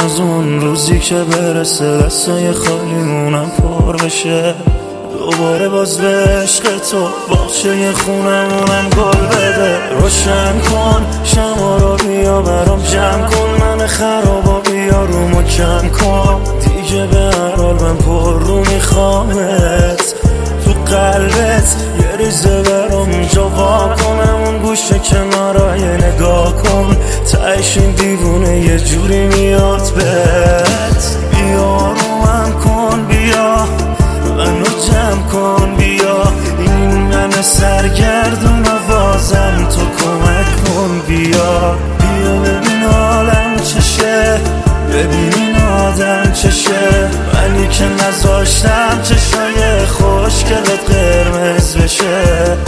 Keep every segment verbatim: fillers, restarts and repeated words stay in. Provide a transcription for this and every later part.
از اون روزی که برسه دستای خالیمونم پر بشه، دوباره باز به عشق تو باغچه خونمونم گل بده. روشن کن شما رو بیا برام جمع کن، من خرابا بیا رومو کم کن، دیگه به هر حال من پر رو میخوامت. تو قلبت یه ریزه برام اونجا وا کنم، اون گوشه کنارای نگاه کن، تهش این دیوونه یه جوری میاد بهت. بیا رومم کن، بیا منو جمع کن، بیا این من سرگردون آوازم تو کمک کن. بیا بیا ببین حالم چشه، ببین این آدم چشه، منی که نذاشتم چشای خوشگلت قرمز بشه.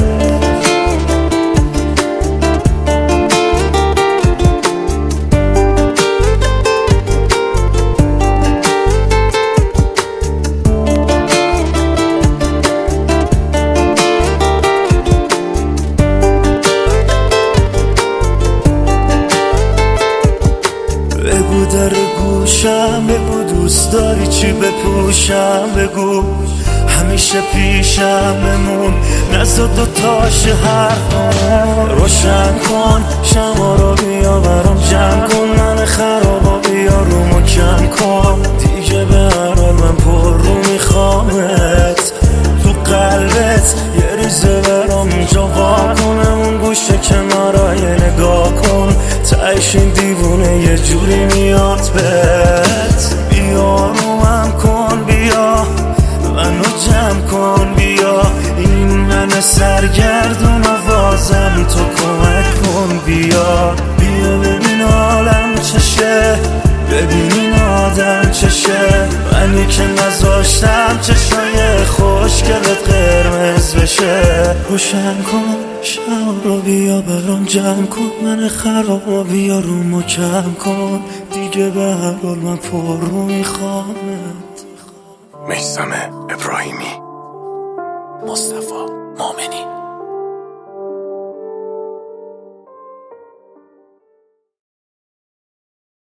بگو در گوشم، بگو دوست داری چی بپوشم، بگو همیشه پیشم بمون، نزد دوتاش حرفم. روشن کن شما رو بیا برام جمع کن، من خرابا بیا رومو کم کن، دیگه به هر حال من پر رو میخوامت. تو قلبت یه ریزه برام اونجا وا کنم، اون گوشه کنارای نگاه کن، تهش این دیوونه یه جوری میاد بهت. بیا رومم کن، بیا منو جمع کن، بیا این من سرگردون آوازم تو کمک کن. بیا بیا ببین حالم چشه، ببین این آدم چشه، منی که نذاشتم چشای خوشگلت قرمز بشه. روشن کن شب رو بیا برام جمع کن، من خرابا بیا رومو کم کن، دیگه به هر حال من پر رو میخوامت. میثم ابراهیمی، مصطفی مومنی.